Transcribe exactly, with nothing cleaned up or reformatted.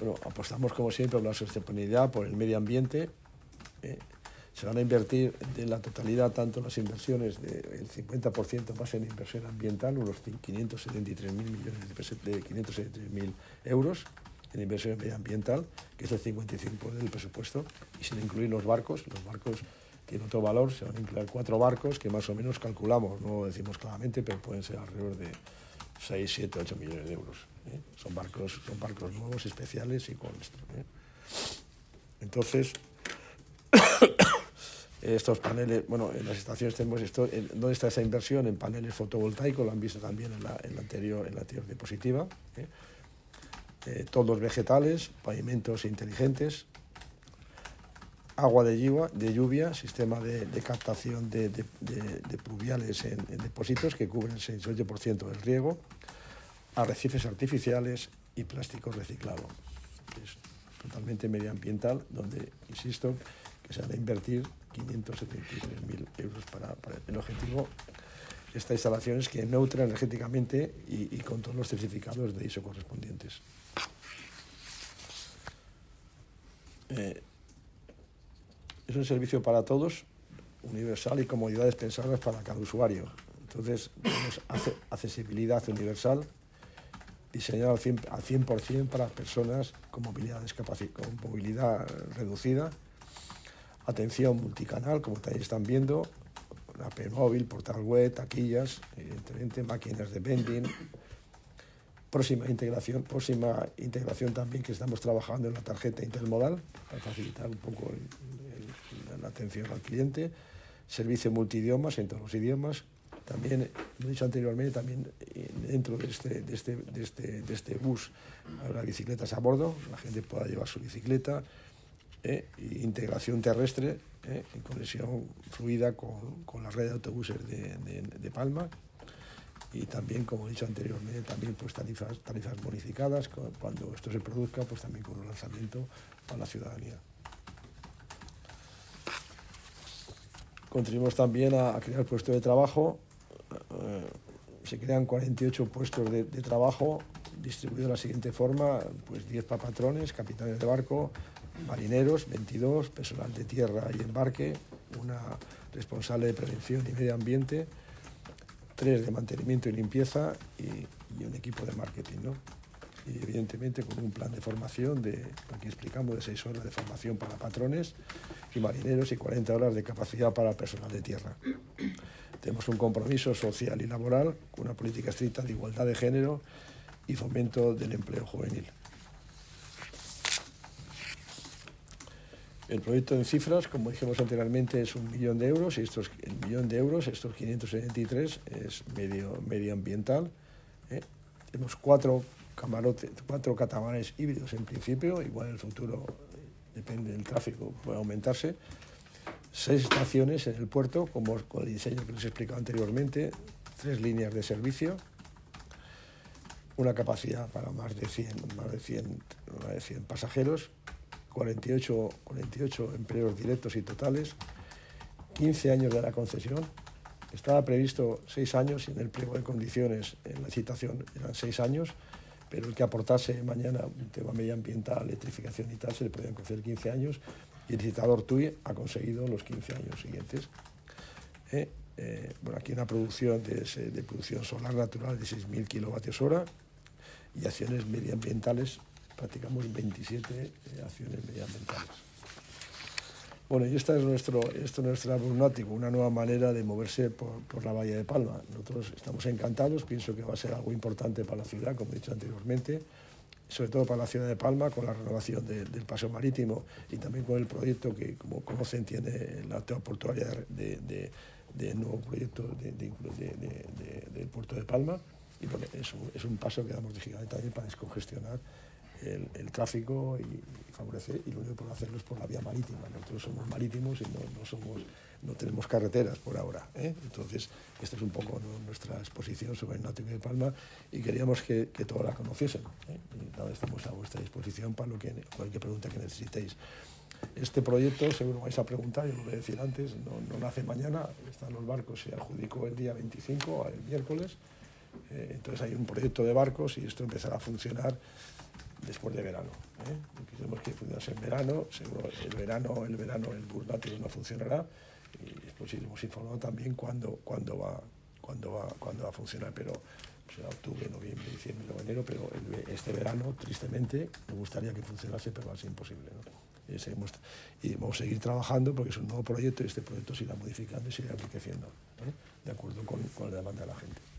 Bueno, apostamos como siempre por la sostenibilidad, por el medio ambiente. Eh, se van a invertir de la totalidad, tanto las inversiones, del cincuenta por ciento más en inversión ambiental, unos quinientos setenta y tres mil millones de, quinientos setenta y tres mil euros en inversión medioambiental, que es el cincuenta y cinco por ciento del presupuesto, y sin incluir los barcos. Los barcos tienen otro valor, se van a incluir cuatro barcos que más o menos calculamos, no lo decimos claramente, pero pueden ser alrededor de seis, siete, ocho millones de euros. ¿eh? Son barcos, son barcos nuevos, especiales y con esto. ¿eh? Entonces, estos paneles, bueno, en las estaciones tenemos esto. ¿Dónde está esa inversión? En paneles fotovoltaicos, lo han visto también en la, en la, anterior, en la anterior diapositiva. ¿eh? Eh, todos vegetales, pavimentos inteligentes, agua de lluvia, de lluvia sistema de, de captación de, de, de, de pluviales en, en depósitos que cubren el sesenta y ocho por ciento del riego, arrecifes artificiales y plástico reciclado. Es totalmente medioambiental, donde, insisto, que se van a invertir quinientos setenta y tres mil euros para, para el objetivo. Esta instalación es que neutra energéticamente y, y con todos los certificados de I S O correspondientes. Eh, es un servicio para todos, universal y comodidades pensadas para cada usuario. Entonces, tenemos accesibilidad universal, diseñado al cien por ciento para personas con movilidad, con movilidad reducida, atención multicanal, como también están viendo, una app móvil, portal web, taquillas, evidentemente, máquinas de vending. Próxima integración, próxima integración también que estamos trabajando en la tarjeta intermodal para facilitar un poco el, el, la atención al cliente. Servicio multidiomas en todos los idiomas. También, lo he dicho anteriormente, también dentro de este, de este, de este, de este bus habrá bicicletas a bordo, la gente pueda llevar su bicicleta. Eh, integración terrestre, eh, en conexión fluida con, con la red de autobuses de, de, de Palma. Y también, como he dicho anteriormente, también pues tarifas, tarifas bonificadas, cuando esto se produzca, pues también con un lanzamiento para la ciudadanía. Contribuimos también a, a crear puestos de trabajo. Eh, se crean cuarenta y ocho puestos de, de trabajo distribuidos de la siguiente forma, pues diez para patrones, capitanes de barco, marineros, veintidós, personal de tierra y embarque, una responsable de prevención y medio ambiente, tres de mantenimiento y limpieza y, y un equipo de marketing, ¿no? Y evidentemente con un plan de formación, de, aquí explicamos, de seis horas de formación para patrones y marineros y cuarenta horas de capacidad para personal de tierra. Tenemos un compromiso social y laboral con una política estricta de igualdad de género y fomento del empleo juvenil. El proyecto en cifras, como dijimos anteriormente, es un millón de euros y estos, el millón de euros, estos quinientos setenta y tres, es medio, medioambiental. ¿eh? Tenemos cuatro camarotes, cuatro catamaranes híbridos en principio, igual en el futuro, depende del tráfico, puede aumentarse. Seis estaciones en el puerto, como con el diseño que les he explicado anteriormente, tres líneas de servicio, una capacidad para más de cien, más de cien, más de cien pasajeros, cuarenta y ocho, cuarenta y ocho empleos directos y totales, quince años de la concesión. Estaba previsto seis años y en el pliego de condiciones, en la licitación, eran seis años, pero el que aportase mañana un tema medioambiental, electrificación y tal, se le podían conceder quince años y el licitador T U I ha conseguido los quince años siguientes. Eh, eh, bueno, aquí una producción de, de producción solar natural de seis mil kilovatios hora y acciones medioambientales, practicamos veintisiete eh, acciones medioambientales. Bueno, y esta es nuestro, esto es nuestro aeronáutico, una nueva manera de moverse por, por la Bahía de Palma. Nosotros estamos encantados, pienso que va a ser algo importante para la ciudad, como he dicho anteriormente, sobre todo para la ciudad de Palma, con la renovación de, del paseo marítimo y también con el proyecto que, como conocen, tiene la autoridad portuaria de, de, de nuevo proyecto de, de, de, de, de, del puerto de Palma. Y bueno, es un, es un paso que damos de gigante también para descongestionar El, el tráfico y, y favorecer, y lo único que podemos hacerlo es por la vía marítima. Nosotros somos marítimos y no, no, somos, no tenemos carreteras por ahora, ¿eh? Entonces, esta es un poco, ¿no?, nuestra exposición sobre el náutico de Palma y queríamos que, que todos la conociesen, ¿eh? Y nada, estamos a vuestra disposición para lo que, cualquier pregunta que necesitéis. Este proyecto, seguro vais a preguntar, yo lo voy a decir antes, no, no nace mañana, están los barcos, se adjudicó el día veinticinco, el miércoles, eh, entonces hay un proyecto de barcos y esto empezará a funcionar después de verano. ¿eh? Queremos que funcione en verano, seguro el verano, el verano el bus Nautilus no funcionará y después iremos informando también cuándo, cuándo, va, cuándo, va, cuándo va a funcionar, pero será octubre, noviembre, diciembre o enero, pero el, este verano, tristemente, me gustaría que funcionase, pero va a ser imposible, ¿no? Y, seguimos, y vamos a seguir trabajando porque es un nuevo proyecto y este proyecto se irá modificando y se irá enriqueciendo, ¿eh? de acuerdo con, con la demanda de la gente.